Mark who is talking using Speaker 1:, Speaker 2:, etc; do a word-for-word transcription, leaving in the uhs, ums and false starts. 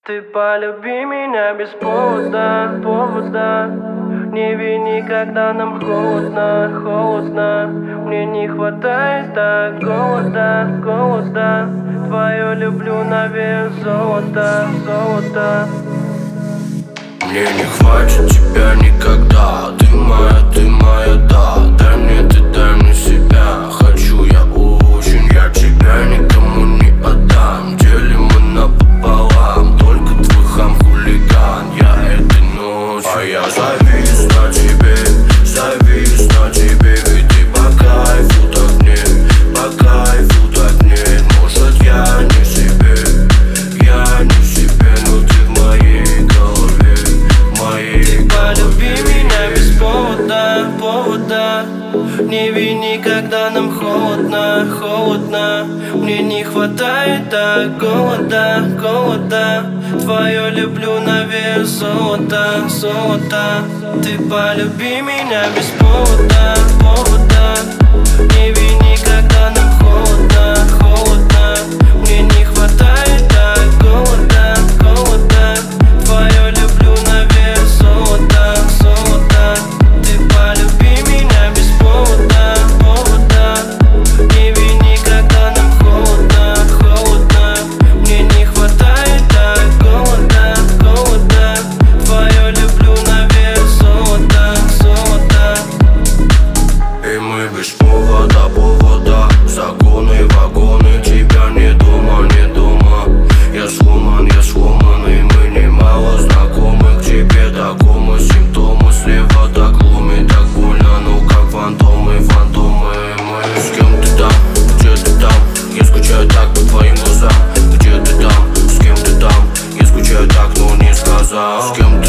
Speaker 1: Ты полюби меня без повода, повода. Не вини, когда нам холодно, холодно. Мне не хватает так голода, голода. Твое люблю на вес золота, золота.
Speaker 2: Мне не хватит тебя никогда. Ты моя, ты моя, да. Дай мне, ты дай мне себя. Хочу я очень, я тебя никому не отдам. Делим мы напополам, только твой хам-хулиган. Я этой ночью, а я завис на тебе, завис на тебе. Ведь ты по кайфу так мне, по кайфу так мне. Может я не себе, я не себе, но ты в моей голове.
Speaker 1: Ты полюби меня без повода, повода. Не вини, когда нам холодно, холодно. Мне не хватает так голода, голода. Твое люблю на вес золота, золота. Ты полюби меня без повода, повода. Не вини, когда нам холодно, холодно. Мне не хватает так голода, голода. Твое люблю на вес золота, золота. Ты полюби меня без повода, повода. Не вини, когда нам холодно, холодно. Мне не хватает так голода, голода. Твое люблю на вес золота, золота.
Speaker 2: И мы без повода, повода. Загоны, вагоны, тебя не дома, не дома. Я сломан, я сломан, и мы немало знакомы. К тебе такому симптомы. Слева так глумит, так больно, ну как фантомы, фантомы. Мы с кем ты там, где ты там? Я скучаю так по твоим глазам. Где ты там, с кем ты там? Я скучаю так, но не сказал. С кем